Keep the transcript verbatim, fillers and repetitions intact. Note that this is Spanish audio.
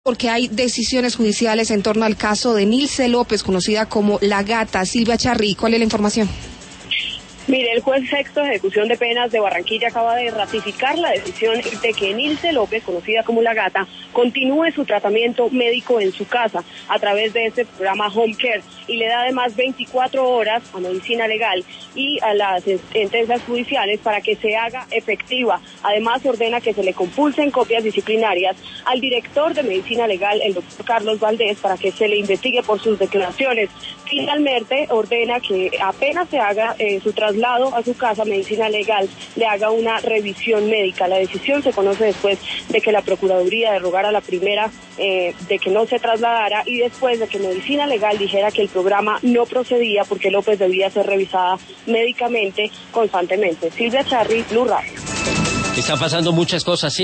Porque hay decisiones judiciales en torno al caso de Nilce López, conocida como La Gata. Silvia Charri, ¿cuál es la información? Mire, el juez sexto de ejecución de penas de Barranquilla acaba de ratificar la decisión de que Nilce López, conocida como La Gata, continúe su tratamiento médico en su casa a través de este programa Home Care y le da además veinticuatro horas a medicina legal y a las sentencias judiciales para que se haga efectiva. Además, ordena que se le compulsen copias disciplinarias al director de medicina legal, el doctor Carlos Valdés, para que se le investigue por sus declaraciones. Finalmente, ordena que apenas se haga eh, su traslado a su casa, medicina legal le haga una revisión médica. La decisión se conoce después de que la Procuraduría derogara la primera eh, de que no se trasladara y después de que medicina legal dijera que el programa no procedía porque López debía ser revisada médicamente constantemente. Silvia Charri, Blue Radio. Están pasando muchas cosas, sí.